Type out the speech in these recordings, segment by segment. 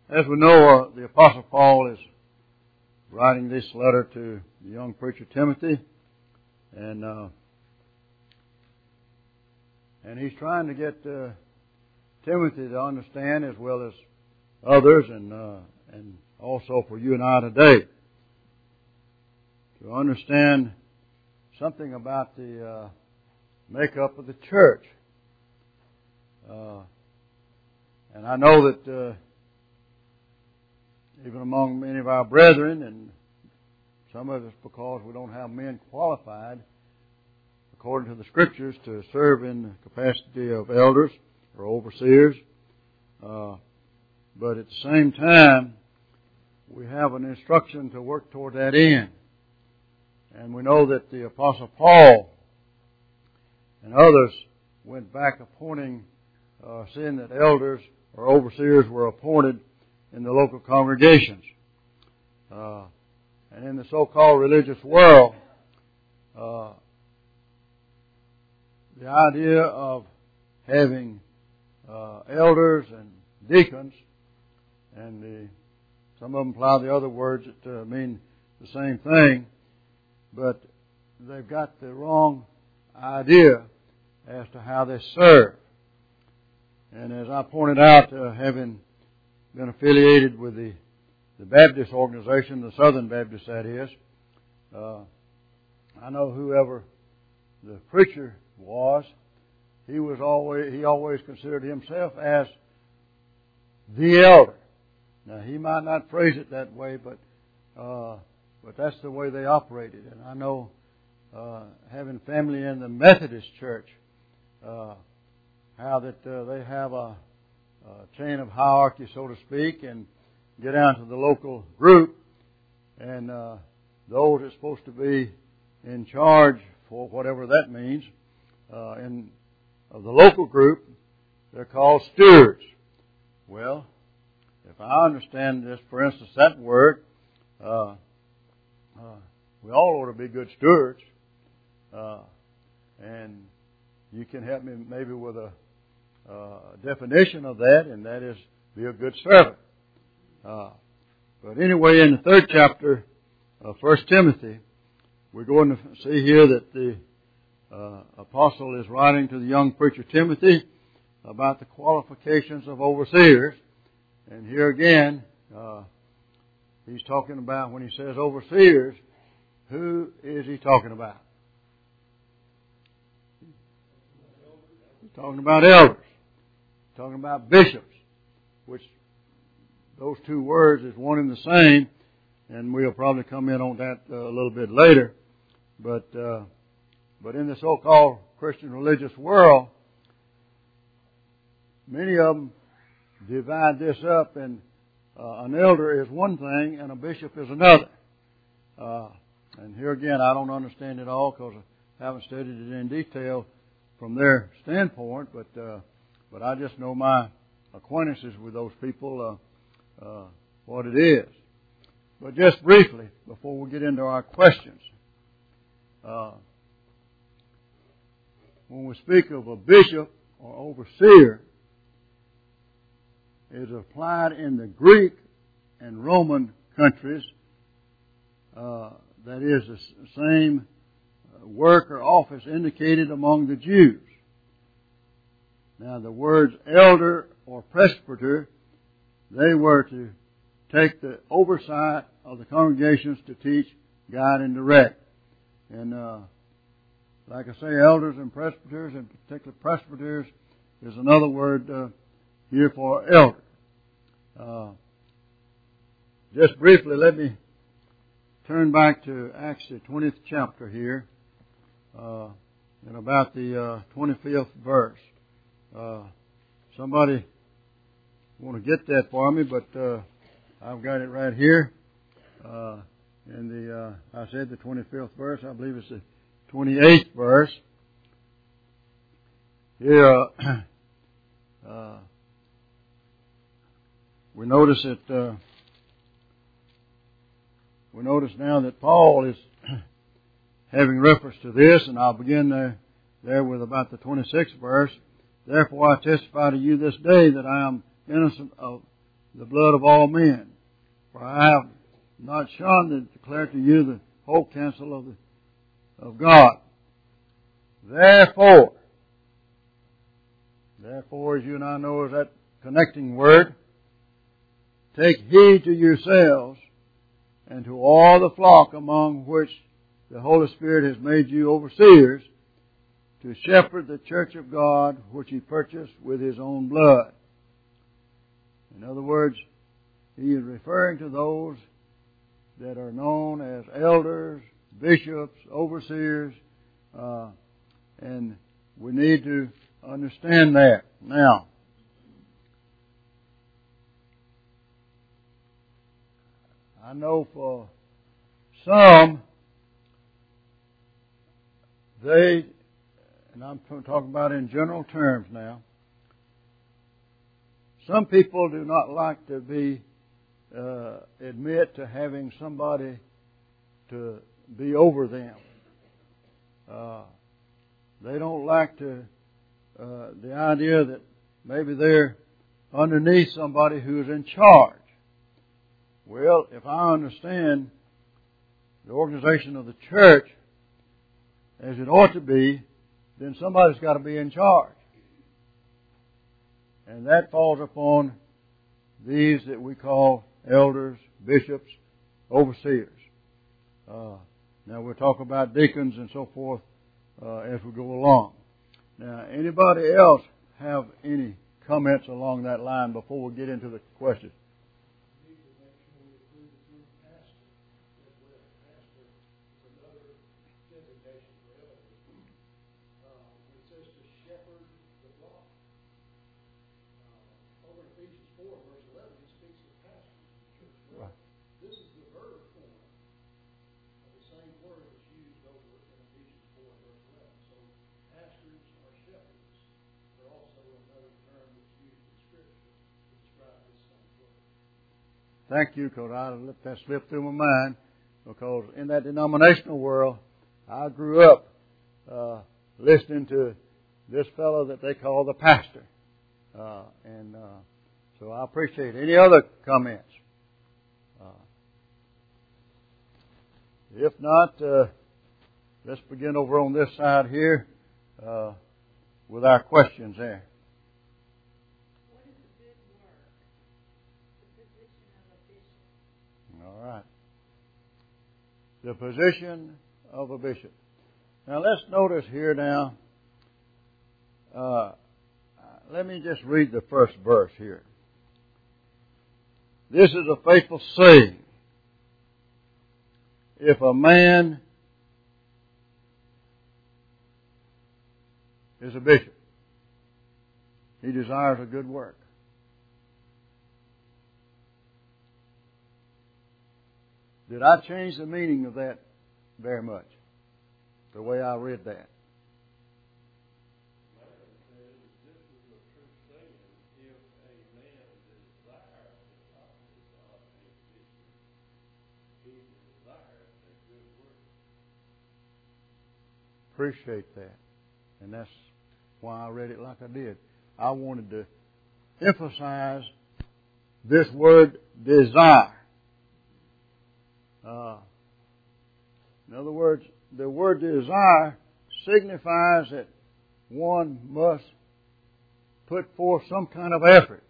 As we know, the Apostle Paul is writing this letter to the young preacher Timothy, and he's trying to get Timothy to understand, as well as others, and also for you and I today, to understand something about the makeup of the church. And I know that even among many of our brethren, and some of us because we don't have men qualified according to the Scriptures to serve in the capacity of elders or overseers, but at the same time we have an instruction to work toward that end. And we know that the Apostle Paul and others went back appointing, seeing that elders or overseers were appointed in the local congregations. And in the so-called religious world, the idea of having elders and deacons, and some of them apply the other words that mean the same thing, but they've got the wrong idea as to how they serve. And as I pointed out, having been affiliated with the Baptist organization, the Southern Baptist that is, I know whoever the preacher was, he always considered himself as the elder. Now he might not phrase it that way, but that's the way they operated. And I know, having family in the Methodist Church, how that they have a chain of hierarchy, so to speak, and get down to the local group, and those are supposed to be in charge for whatever that means of the local group, they're called stewards. Well, if I understand this, for instance, that word, we all ought to be good stewards, and you can help me maybe with a definition of that, and that is be a good servant. But anyway, in the 3rd chapter of 1 Timothy, we're going to see here that the apostle is writing to the young preacher Timothy about the qualifications of overseers. And here again, he's talking about, when he says overseers, who is he talking about? He's talking about elders. He's talking about bishops, which those two words is one and the same, and we'll probably come in on that a little bit later. But in the so-called Christian religious world, many of them divide this up, and an elder is one thing and a bishop is another. And here again, I don't understand it all because I haven't studied it in detail from their standpoint, but I just know my acquaintances with those people, what it is. But just briefly, before we get into our questions, when we speak of a bishop or overseer, it is applied in the Greek and Roman countries. That is the same work or office indicated among the Jews. Now, the words elder or presbyter, they were to take the oversight of the congregations to teach, guide, and direct. And like I say, elders and presbyters, and particularly presbyters, is another word here for elder. Just briefly, let me turn back to Acts, the 20th chapter here, and about the 25th verse. Somebody want to get that for me, but I've got it right here. In I said the 25th verse. I believe it's the 28th verse. Here, we notice that we notice now that Paul is having reference to this, and I'll begin there with about the 26th verse. Therefore I testify to you this day that I am innocent of the blood of all men. For I have not shunned to declare to you the whole counsel of God. Therefore, as you and I know is that connecting word, take heed to yourselves and to all the flock among which the Holy Spirit has made you overseers, to shepherd the church of God which He purchased with His own blood. In other words, He is referring to those that are known as elders, bishops, overseers, and we need to understand that. Now, I know for some, and I'm talking about in general terms now, some people do not like to admit to having somebody to be over them. They don't like the idea that maybe they're underneath somebody who's in charge. Well, if I understand the organization of the church as it ought to be, then somebody's got to be in charge. And that falls upon these that we call elders, bishops, overseers. Now we'll talk about deacons and so forth as we go along. Now, anybody else have any comments along that line before we get into the questions? Thank you, because I let that slip through my mind, because in that denominational world, I grew up listening to this fellow that they call the pastor. So I appreciate it. Any other comments? If not, let's begin over on this side here with our questions there. All right. The position of a bishop. Now let's notice here now, let me just read the first verse here. This is a faithful saying. If a man is a bishop, he desires a good work. Did I change the meaning of that very much? The way I read that? Appreciate that. And that's why I read it like I did. I wanted to emphasize this word desire. In other words, the word desire signifies that one must put forth some kind of effort.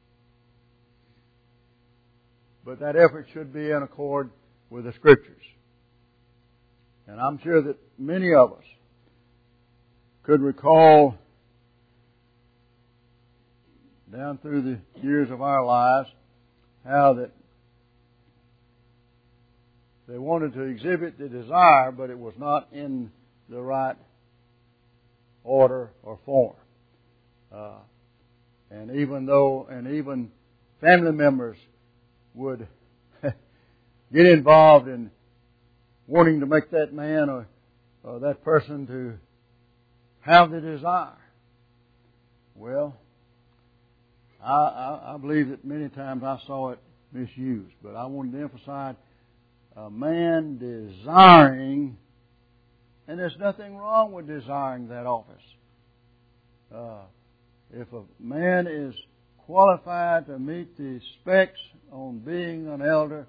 But that effort should be in accord with the Scriptures. And I'm sure that many of us could recall down through the years of our lives how that they wanted to exhibit the desire, but it was not in the right order or form. And even family members would get involved in wanting to make that man or that person to have the desire. Well, I believe that many times I saw it misused, but I wanted to emphasize a man desiring, and there's nothing wrong with desiring that office. If a man is qualified to meet the specs on being an elder,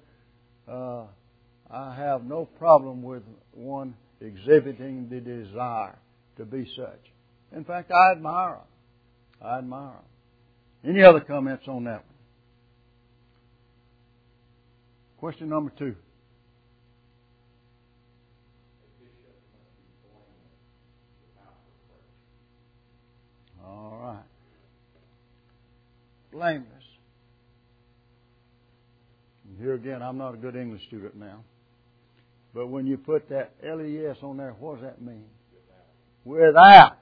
I have no problem with one exhibiting the desire to be such. In fact, I admire them. Any other comments on that one? Question number 2. All right. Blameless. And here again, I'm not a good English student now. But when you put that LES on there, what does that mean? Without.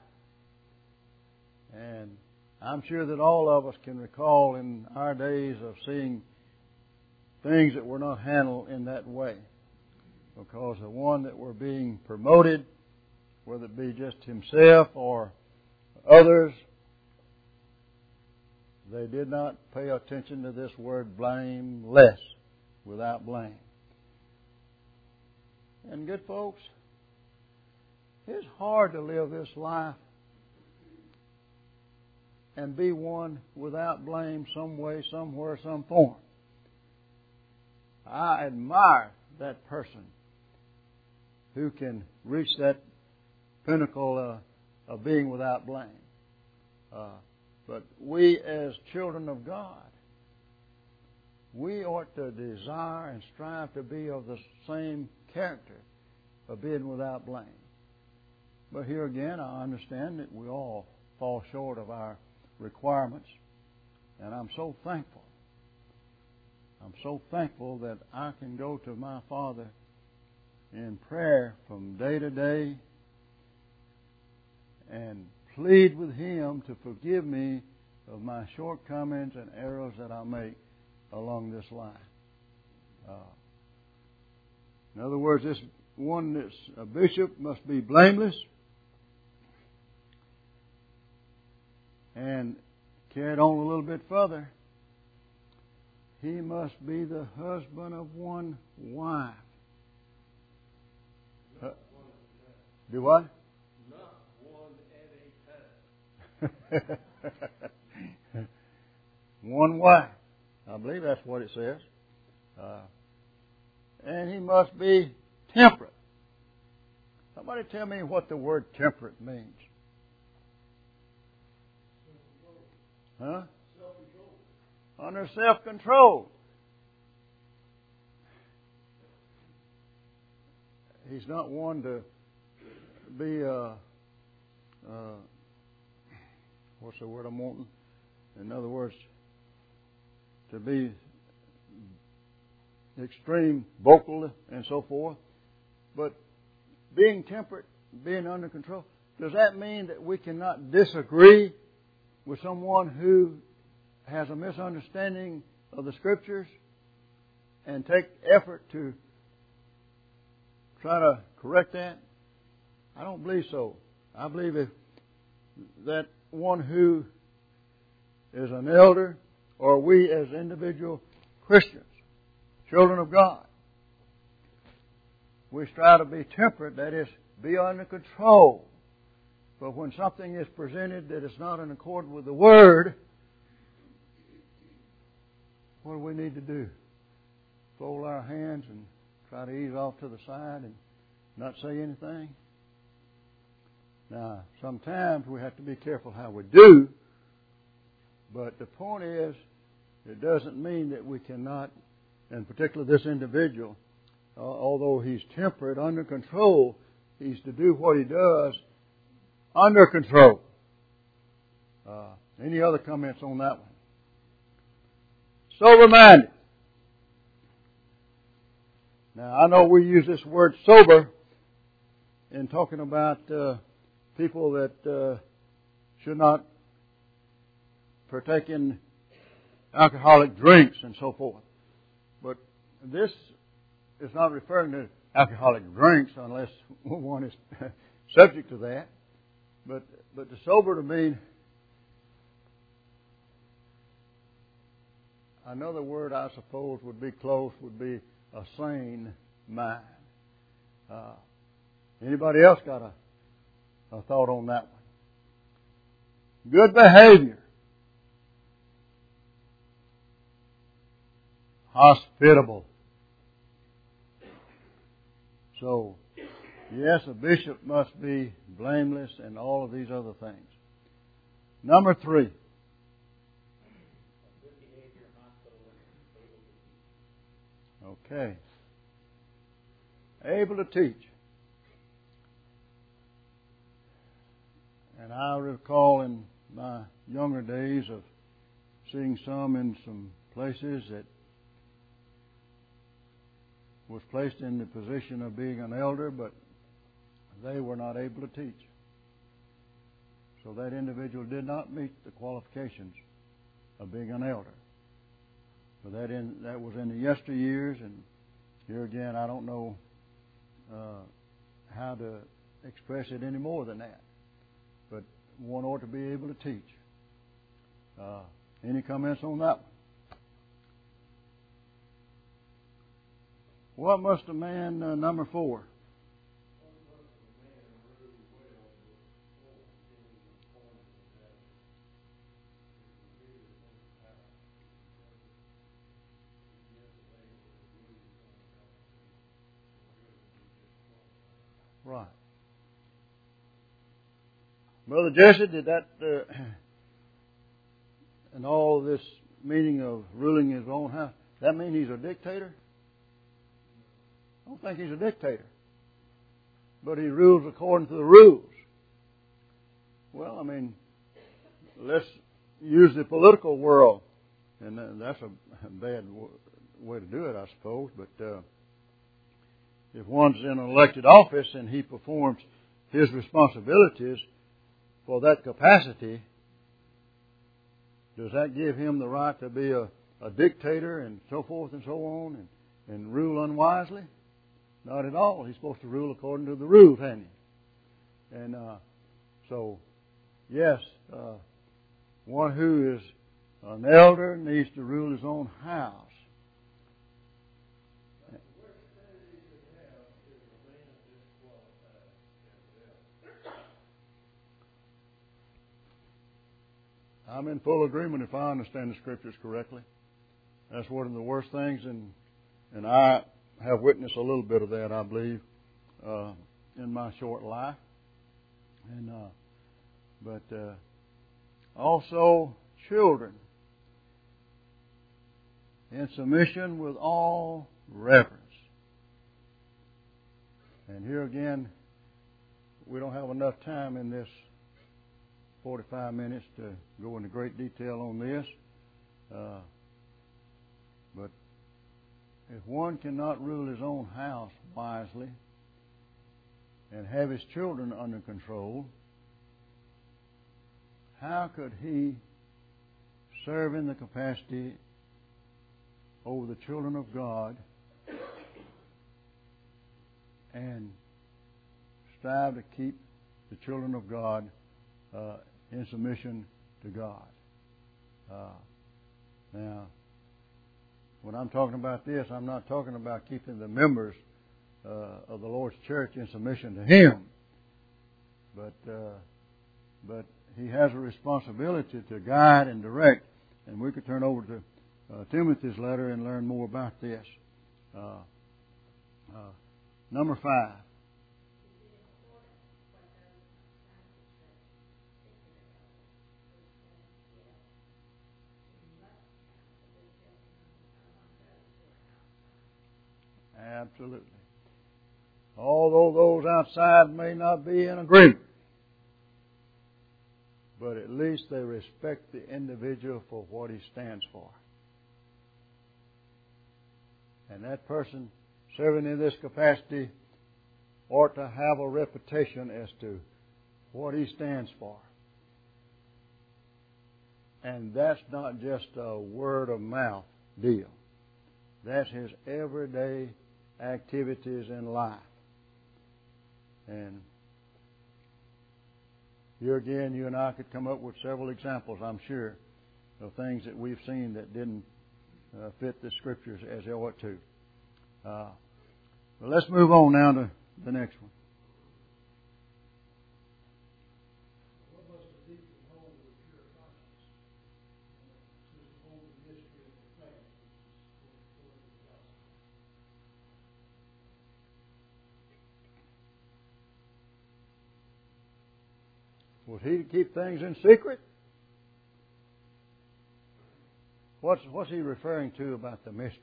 And I'm sure that all of us can recall in our days of seeing things that were not handled in that way. Because the one that were being promoted, whether it be just himself or others, they did not pay attention to this word blameless, without blame. And good folks, it's hard to live this life and be one without blame some way, somewhere, some form. I admire that person who can reach that pinnacle of being without blame. But we as children of God, we ought to desire and strive to be of the same character of being without blame. But here again, I understand that we all fall short of our requirements, and I'm so thankful. I'm so thankful that I can go to my Father in prayer from day to day and plead with Him to forgive me of my shortcomings and errors that I make along this line. In other words, this one that's a bishop must be blameless and carried on a little bit further. He must be the husband of one wife. Do what? Not one at a time. One wife. I believe that's what it says. And he must be temperate. Somebody tell me what the word temperate means. Huh? Self-control. Under self-control. He's not one to be what's the word I'm wanting? In other words, to be extreme vocal and so forth. But being temperate, being under control, does that mean that we cannot disagree with someone who has a misunderstanding of the Scriptures and take effort to try to correct that? I don't believe so. I believe if that one who is an elder, or we as individual Christians, children of God, we strive to be temperate, that is, be under control. But when something is presented that is not in accord with the Word, what do we need to do? Fold our hands and try to ease off to the side and not say anything? Now, sometimes we have to be careful how we do, but the point is, it doesn't mean that we cannot, in particular this individual, although he's temperate, under control, he's to do what he does under control. Any other comments on that one? Sober-minded. Now, I know we use this word sober in talking about people that should not partake in alcoholic drinks and so forth. But this is not referring to alcoholic drinks unless one is subject to that. But the sober to mean, another word I suppose would be close, would be a sane mind. Anybody else got a thought on that one? Good behavior. hospitable. So, yes, a bishop must be blameless and all of these other things. Number 3. Okay. Able to teach. And I recall in my younger days of seeing some in some places that was placed in the position of being an elder, but they were not able to teach. So that individual did not meet the qualifications of being an elder. But that was in the yesteryears, and here again, I don't know how to express it any more than that. But one ought to be able to teach. Any comments on that one? What must a man, number 4? Right. Brother Jesse, did that, and all this meaning of ruling his own house, that mean he's a dictator? I don't think he's a dictator. But he rules according to the rules. Well, I mean, let's use the political world. And that's a bad way to do it, I suppose. But if one's in an elected office and he performs his responsibilities for that capacity, does that give him the right to be a dictator and so forth and so on and rule unwisely? Not at all. He's supposed to rule according to the rules, hasn't he? And so, yes, one who is an elder needs to rule his own house. I'm in full agreement if I understand the Scriptures correctly. That's one of the worst things, and I have witnessed a little bit of that, I believe, in my short life. And but also children in submission with all reverence. And here again, we don't have enough time in this 45 minutes to go into great detail on this. But if one cannot rule his own house wisely and have his children under control, how could he serve in the capacity over the children of God and strive to keep the children of God in submission to God? Now, when I'm talking about this, I'm not talking about keeping the members of the Lord's church in submission to Him, but He has a responsibility to guide and direct. And we could turn over to Timothy's letter and learn more about this. Number 5. Absolutely. Although those outside may not be in agreement, but at least they respect the individual for what he stands for. And that person serving in this capacity ought to have a reputation as to what he stands for. And that's not just a word of mouth deal. That's his everyday activities in life. And here again, you and I could come up with several examples, I'm sure, of things that we've seen that didn't fit the Scriptures as they ought to. But let's move on now to the next one. What must the deacon hold with a pure conscience? Hold the mystery of the faith, which is Was he to keep things in secret? What's he referring to about the mystery?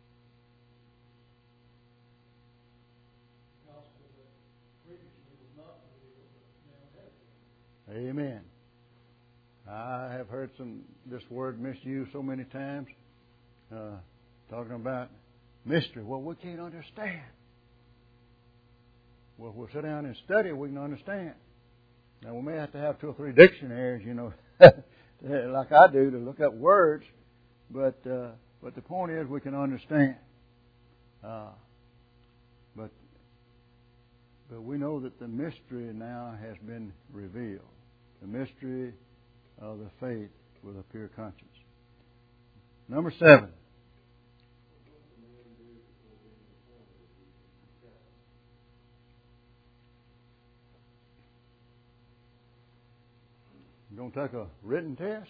The gospel that previously was not revealed, but now has been. Amen. I have heard this word misused so many times, talking about mystery. Well, we can't understand. Well, if we'll sit down and study, we can understand. Now, we may have to have 2 or 3 dictionaries, like I do, to look up words. But the point is, we can understand. But we know that the mystery now has been revealed. The mystery of the faith with a pure conscience. Number 7. You going to take a written test?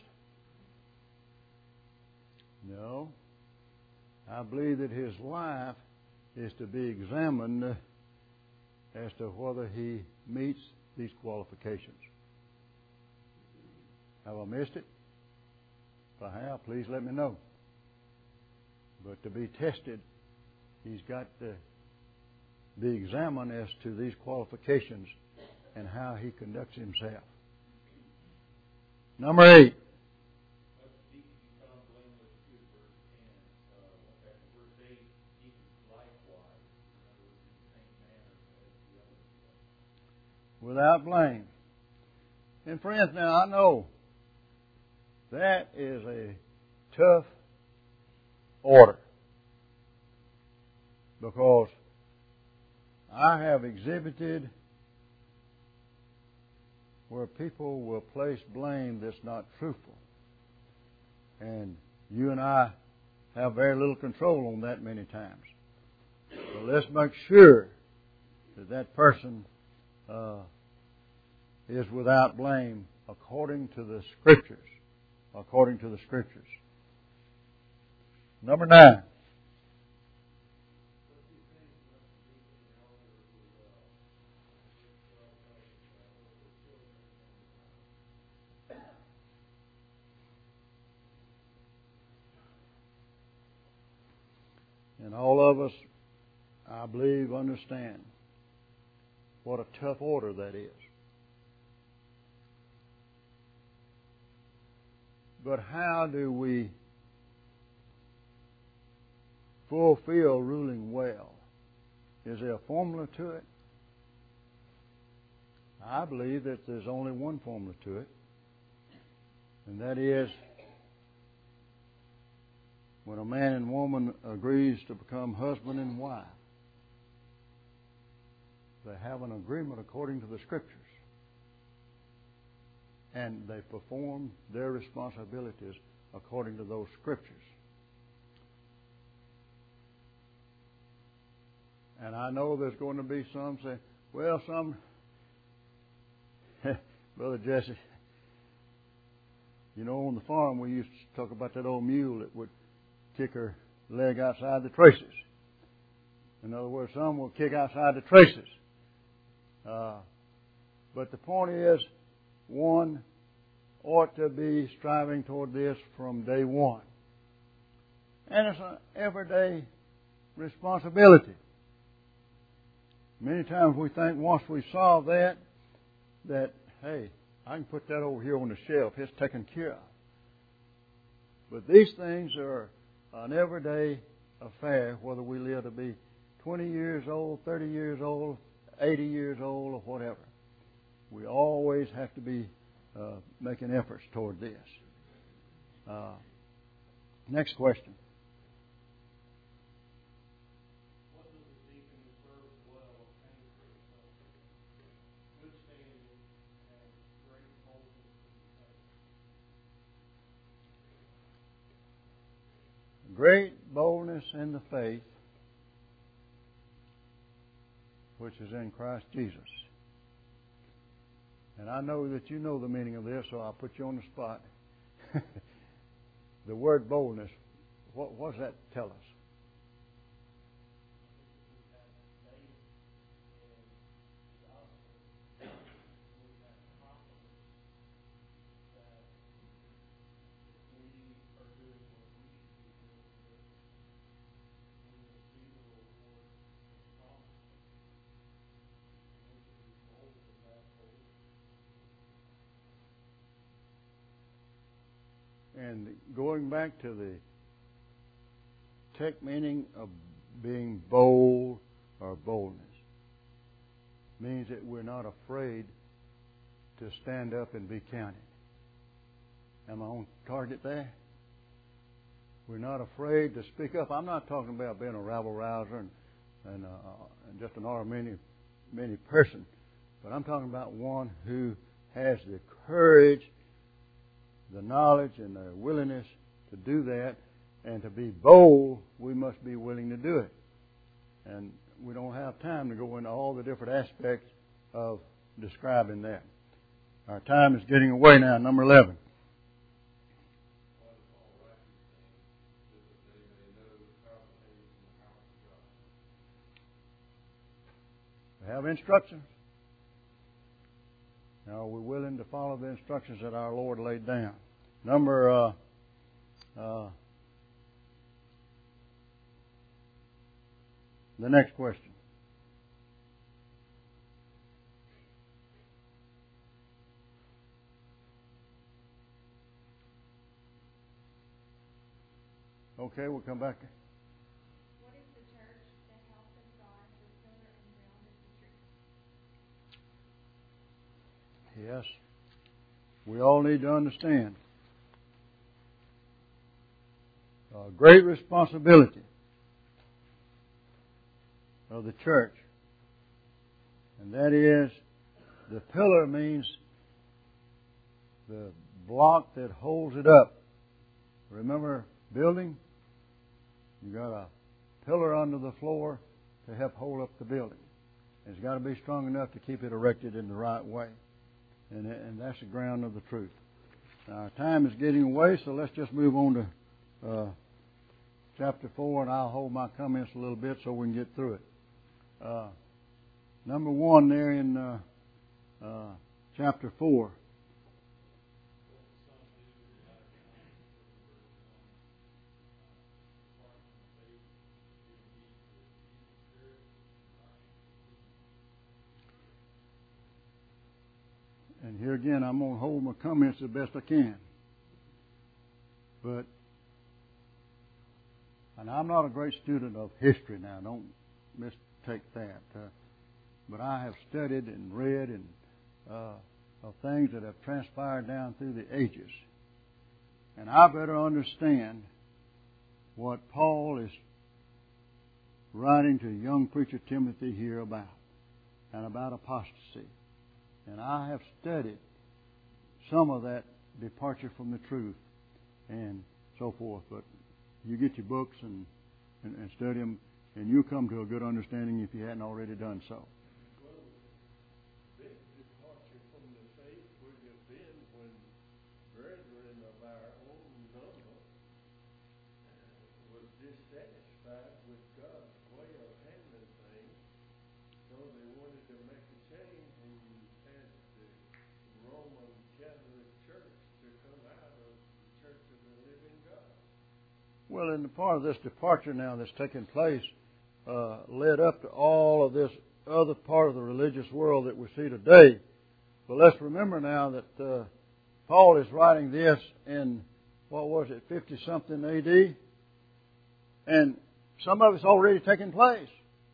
No. I believe that his life is to be examined as to whether he meets these qualifications. Have I missed it? If I have, please let me know. But to be tested, he's got to be examined as to these qualifications and how he conducts himself. Number 8. Without blame. And friends, now I know that is a tough order, because I have exhibited where people will place blame that's not truthful. And you and I have very little control on that many times. So let's make sure that person is without blame according to the Scriptures. According to the Scriptures. Number 9. And all of us, I believe, understand what a tough order that is. But how do we fulfill ruling well? Is there a formula to it? I believe that there's only one formula to it, and that is when a man and woman agrees to become husband and wife, they have an agreement according to the Scriptures, and they perform their responsibilities according to those Scriptures. And I know there's going to be some say, well, Brother Jesse, on the farm we used to talk about that old mule that would kick her leg outside the traces. In other words, some will kick outside the traces. But the point is, one ought to be striving toward this from day one. And it's an everyday responsibility. Many times we think once we solve that, hey, I can put that over here on the shelf. It's taken care of. But these things are an everyday affair, whether we live to be 20 years old, 30 years old, 80 years old, or whatever. We always have to be making efforts toward this. Next question. What does the deacon serve well obtain for himself? Good standing and great boldness in the faith. Great boldness in the faith, which is in Christ Jesus. And I know that you know the meaning of this, so I'll put you on the spot. The word boldness, what does that tell us? And going back to the tech meaning of being bold or boldness means that we're not afraid to stand up and be counted. Am I on target there? We're not afraid to speak up. I'm not talking about being a rabble-rouser and just an argumentative person, but I'm talking about one who has the courage, the knowledge, and the willingness to do that. And to be bold, we must be willing to do it. And we don't have time to go into all the different aspects of describing that. Our time is getting away now. Number 11. We have instructions. Now, are we willing to follow the instructions that our Lord laid down? The next question. Okay, we'll come back. What is the church, the house of God, the pillar and ground of the truth? Yes. We all need to understand a great responsibility of the church. And that is, the pillar means the block that holds it up. Remember building? You got a pillar under the floor to help hold up the building. It's got to be strong enough to keep it erected in the right way. And that's the ground of the truth. Now, our time is getting away, so let's just move on to chapter 4, and I'll hold my comments a little bit so we can get through it. Number 1 there in chapter 4. And here again, I'm going to hold my comments the best I can. And I'm not a great student of history now, don't mistake that. But I have studied and read of things that have transpired down through the ages. And I better understand what Paul is writing to young preacher Timothy here about, and about apostasy. And I have studied some of that departure from the truth and so forth. But you get your books and study them, and you'll come to a good understanding if you hadn't already done so. Well, big departure from the faith would have been when brethren of our own number was dissatisfied with God's way of handling things, so they wanted to make a change, and you had the Roman Catholic Church to come out of the Church of the Living God. Well, in the part of this departure now that's taking place led up to all of this other part of the religious world that we see today. But let's remember now that Paul is writing this in, 50-something A.D.? And some of it's already taken place.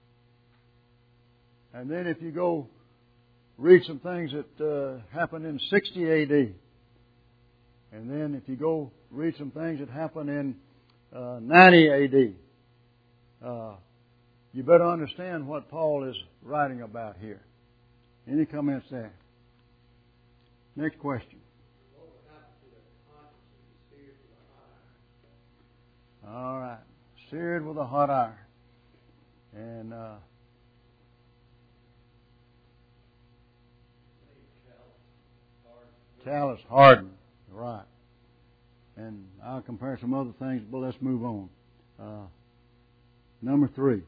And then if you go read some things that happened in 60 A.D., and then if you go read some things that happened in 90 A.D., you better understand what Paul is writing about here. Any comments there? Next question. What would happen to the conscience seared with a hot iron? All right. Seared with a hot iron. And callous, hardened. Right. And I'll compare some other things, but let's move on. Number 3.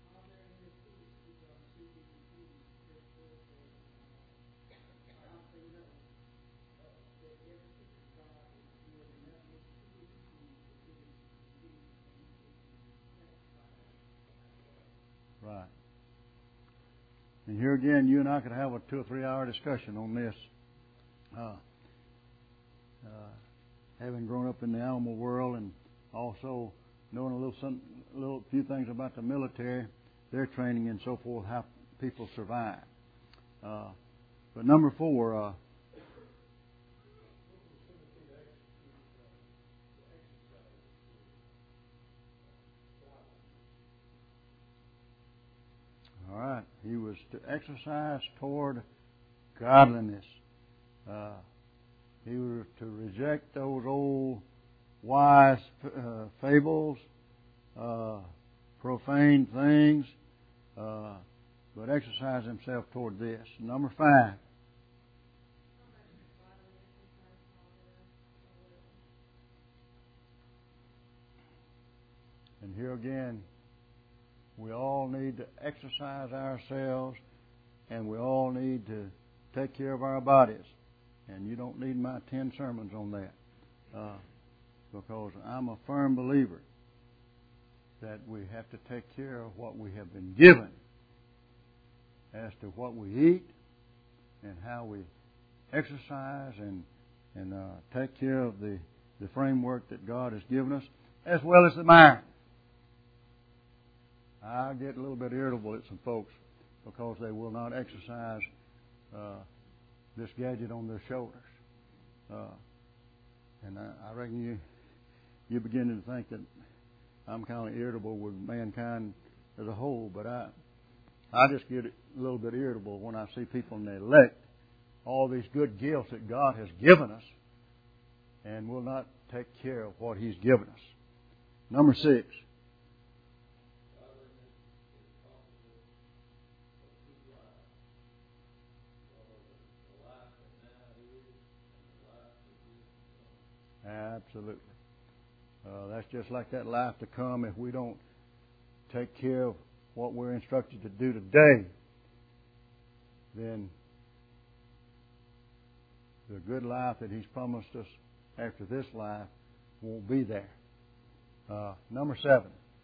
Right. And here again, you and I could have a 2 or 3 hour discussion on this. having grown up in the animal world and also knowing a little few things about the military, their training and so forth, how people survive. But number 4, all right, he was to exercise toward godliness. He was to reject those old wise fables, profane things, but exercise himself toward this. Number 5. And here again, we all need to exercise ourselves, and we all need to take care of our bodies. And you don't need my 10 sermons on that, because I'm a firm believer that we have to take care of what we have been given as to what we eat and how we exercise and take care of the framework that God has given us, as well as the mind. I get a little bit irritable at some folks because they will not exercise this gadget on their shoulders. And I reckon you're beginning to think that I'm kind of irritable with mankind as a whole, but I just get a little bit irritable when I see people neglect all these good gifts that God has given us and will not take care of what He's given us. Number 6. Absolutely. That's just like that life to come. If we don't take care of what we're instructed to do today, then the good life that He's promised us after this life won't be there. Number 7.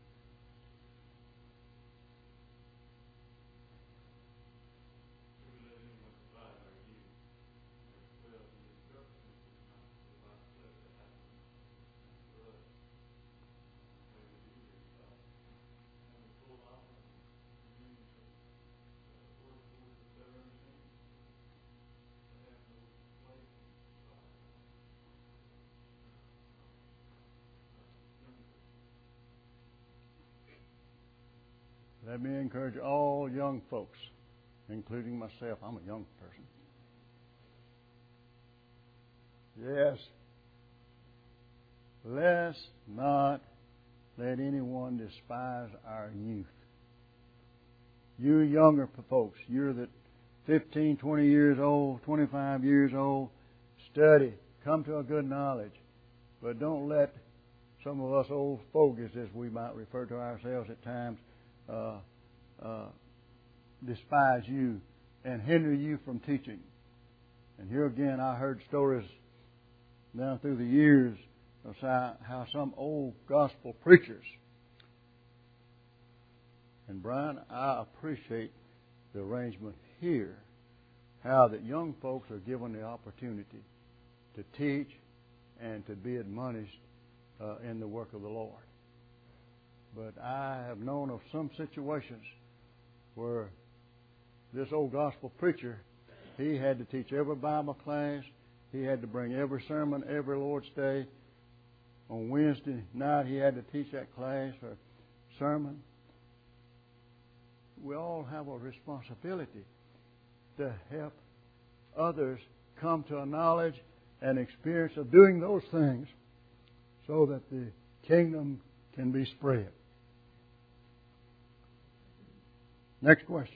Let me encourage all young folks, including myself. I'm a young person. Yes. Let's not let anyone despise our youth. You younger folks, you're that 15, 20 years old, 25 years old, study, come to a good knowledge. But don't let some of us old fogies, as we might refer to ourselves at times, despise you and hinder you from teaching. And here again, I heard stories down through the years of how some old gospel preachers, and Brian, I appreciate the arrangement here, how that young folks are given the opportunity to teach and to be admonished in the work of the Lord. But I have known of some situations where this old gospel preacher, he had to teach every Bible class. He had to bring every sermon every Lord's Day. On Wednesday night, he had to teach that class or sermon. We all have a responsibility to help others come to a knowledge and experience of doing those things so that the kingdom can be spread. Next question.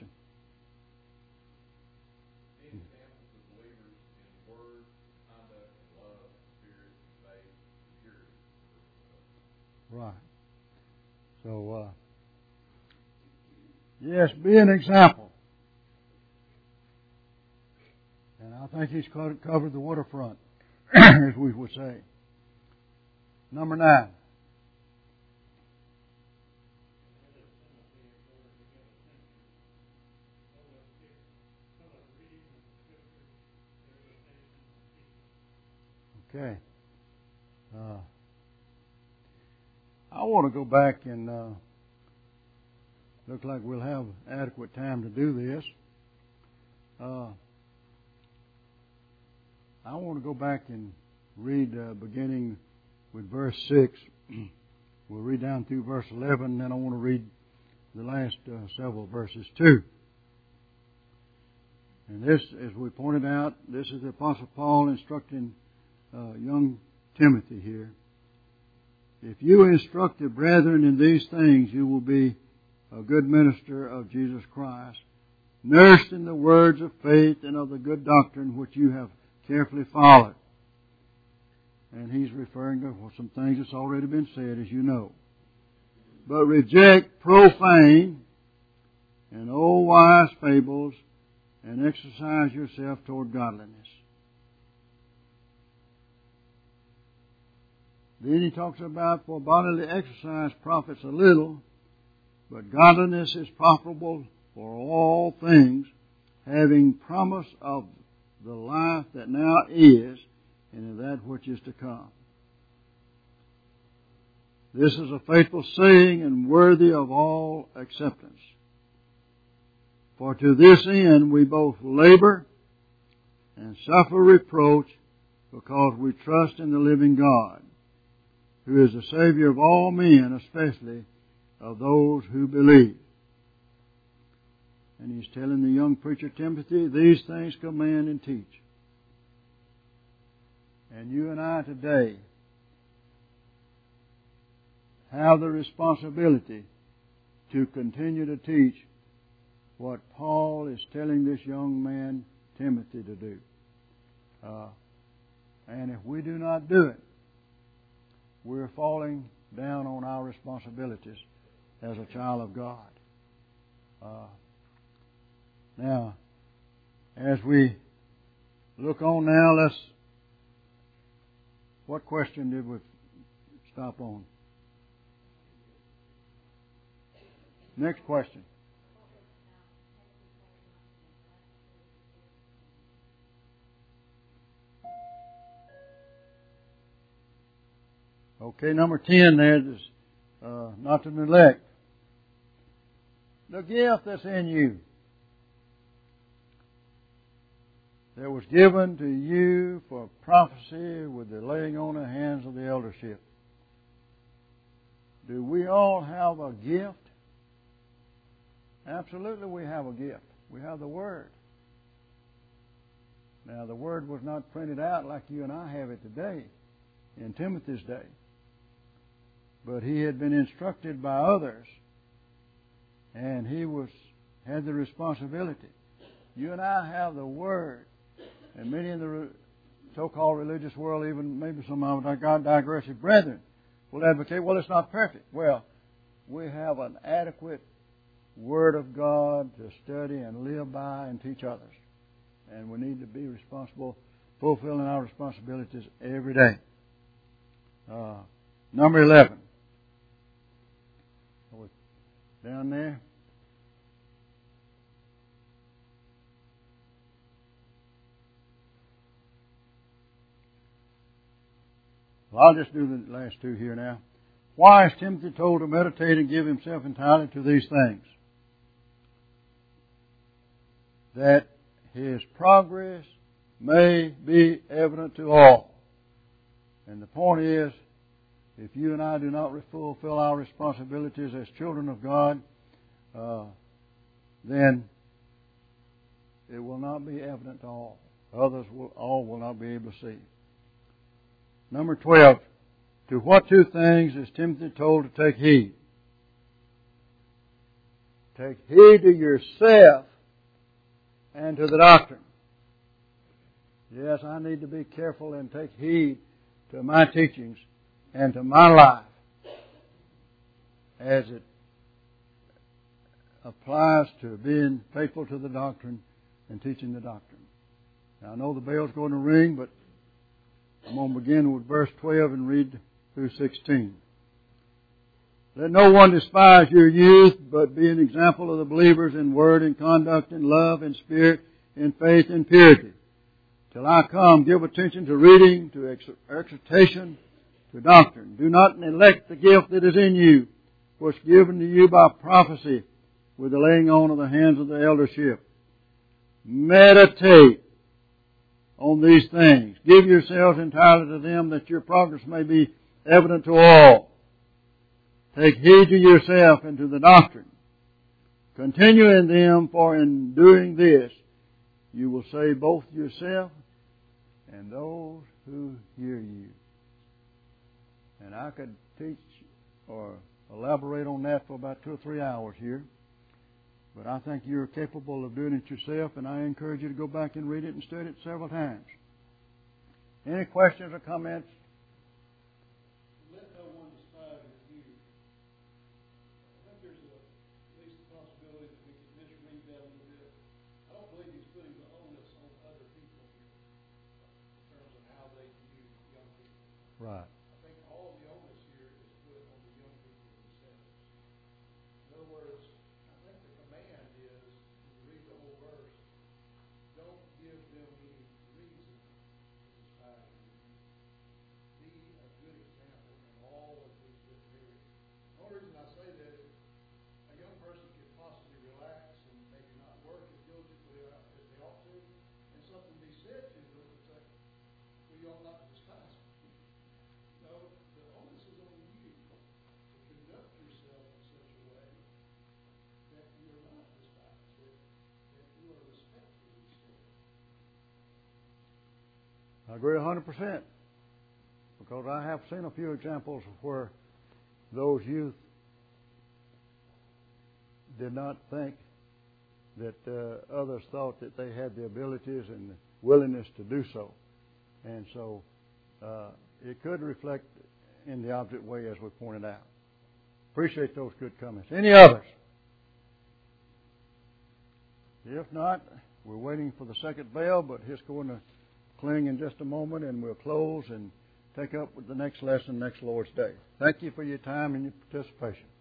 Any examples of believers in word, conduct, love, spirit, faith, purity? Right. So, yes, be an example. And I think he's covered the waterfront, as we would say. Number 9. Okay. I want to go back and look like we'll have adequate time to do this. I want to go back and read beginning with verse 6. We'll read down through verse 11, and then I want to read the last several verses too. And this, as we pointed out, this is the Apostle Paul instructing young Timothy here. If you instruct the brethren in these things, you will be a good minister of Jesus Christ, nursed in the words of faith and of the good doctrine which you have carefully followed. And he's referring to some things that's already been said, as you know. But reject profane and old wise fables, and exercise yourself toward godliness. Then he talks about, for bodily exercise profits a little, but godliness is profitable for all things, having promise of the life that now is, and of that which is to come. This is a faithful saying and worthy of all acceptance. For to this end we both labor and suffer reproach, because we trust in the living God, who is the Savior of all men, especially of those who believe. And he's telling the young preacher Timothy, these things command and teach. And you and I today have the responsibility to continue to teach what Paul is telling this young man Timothy to do. And if we do not do it, we're falling down on our responsibilities as a child of God. Now, as we look on now, what question did we stop on? Next question. Okay, number 10 there is not to neglect the gift that's in you, that was given to you for prophecy with the laying on of hands of the eldership. Do we all have a gift? Absolutely we have a gift. We have the Word. Now the Word was not printed out like you and I have it today, in Timothy's day. But he had been instructed by others, and he had the responsibility. You and I have the Word. And many in the so-called religious world, even maybe some of our God-digressive brethren, will advocate, well, it's not perfect. Well, we have an adequate Word of God to study and live by and teach others. And we need to be responsible, fulfilling our responsibilities every day. Number 11. Down there. Well, I'll just do the last two here now. Why is Timothy told to meditate and give himself entirely to these things? That his progress may be evident to all. And the point is, if you and I do not fulfill our responsibilities as children of God, then it will not be evident to all. Others will not be able to see. Number 12. To what two things is Timothy told to take heed? Take heed to yourself and to the doctrine. Yes, I need to be careful and take heed to my teachings and to my life as it applies to being faithful to the doctrine and teaching the doctrine. Now, I know the bell's going to ring, but I'm going to begin with verse 12 and read through 16. Let no one despise your youth, but be an example of the believers in word and conduct and love and spirit, in faith and purity. Till I come, give attention to reading, to exhortation, to to doctrine. Do not neglect the gift that is in you, which is given to you by prophecy with the laying on of the hands of the eldership. Meditate on these things. Give yourselves entirely to them, that your progress may be evident to all. Take heed to yourself and to the doctrine. Continue in them, for in doing this you will save both yourself and those who hear you. And I could teach or elaborate on that for about 2 or 3 hours here. But I think you're capable of doing it yourself, and I encourage you to go back and read it and study it several times. Any questions or comments? Let no one despise your youth. I think there's at least a possibility that we could misread that a little bit. I don't believe he's putting the onus on other people here in terms of how they view young people. Right. I think all of the onus here is put on the young people themselves. In other words, I think the command is, when you read the whole verse, don't give them any reason to despise you. Be a good example in all of these different areas. The only reason I say that is a young person can possibly relax and maybe not work as diligently as they ought to, and something be said to them and say, well, you ought not to despise them. No, the onus is on you to conduct yourself in such a way that you are not despised, that you are respectfully restored. I agree 100%. Because I have seen a few examples where those youth did not think that others thought that they had the abilities and the willingness to do so. And so it could reflect in the opposite way, as we pointed out. Appreciate those good comments. Any others? If not, we're waiting for the second bell, but it's going to cling in just a moment, and we'll close and take up with the next lesson next Lord's Day. Thank you for your time and your participation.